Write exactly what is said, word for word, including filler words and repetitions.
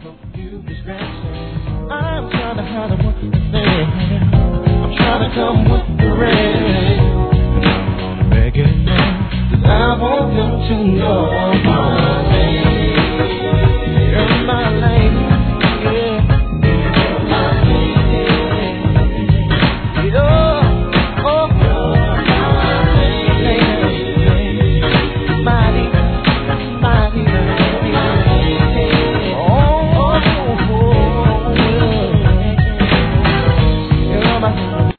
I'm trying to hide what to say. I'm trying to come with